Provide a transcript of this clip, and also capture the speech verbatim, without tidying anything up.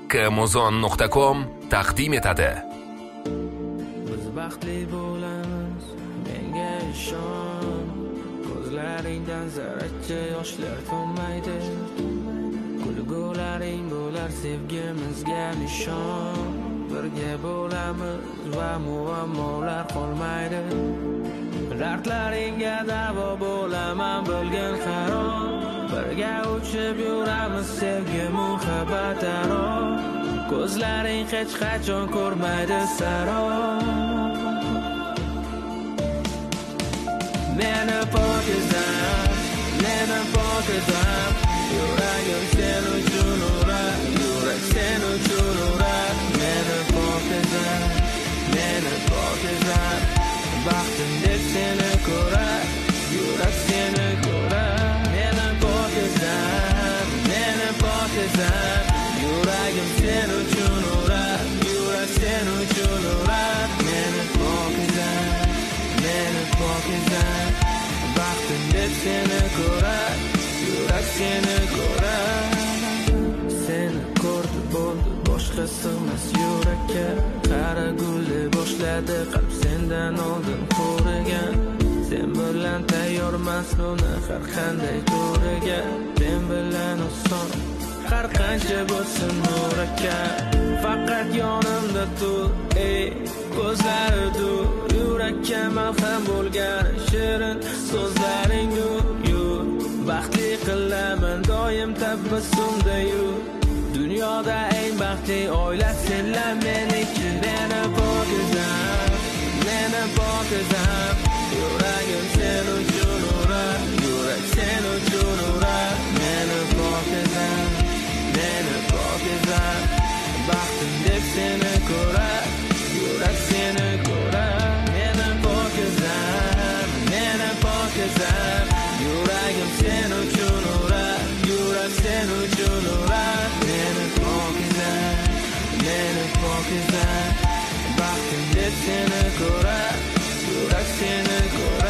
Amazon nuqta com taqdim etadi. Biz baxtli bo'lamiz, menga ishon. Ko'zlaringdan zarracha yoshlar to'nmaydi. Kulgularing bo'lar sevgimizga nishon. Birga bo'lamiz va muammolar qolmaydi. Dardlaringga davo bo'laman bilgan qaror. Birga uchib yuramiz sevgi muhabbat aro. Ko'zlaring hech qachon ko'rmaydi sarob. Meni pokizam, meni pokizam. Yuragim sen uchun urar, yurak sen uchun urar. Meni pokizam, meni pokizam. Baxtim deb seni ko'rar, yurak seni ko'rar. Meni pokizam, meni pokizam. Yuragim sen uchun urar, yurak sen uchun urar. Meni pokizam, meni pokizam. Baxtim deb seni ko'rar, yurak seni ko'rar. Seni ko'rdi bo'ldi boshqa sig'mas yurakka. Qara gulli boshladi qalb sendan oldin qurigan. Sen bilan tayyormas buni har qanday to'riga. Sen bilan oson har qancha bo'lsin murakkab. Faqat yonimda tur, ey ko'zlari dur. Yurakka malham bo'lgan shirin so'zlaring yur. Baxtli qilaman doim tabassumda yur. Dunyoda eng baxtli oila senlar meniki. Meni pokizam, meni pokizam. Yuragim sen uchun urar, yurak sen uchun urar. Meni pokizam, meni pokizam. Baxtim deb seni ko'rar, yurak seni ko'rar. Meni pokizam, meni pokizam. Yuragim sen uchun urar, yurak sen uchun urar. Meni pokizam, meni pokizam. Baxtim deb seni ko'rar, yurak seni ko'rar.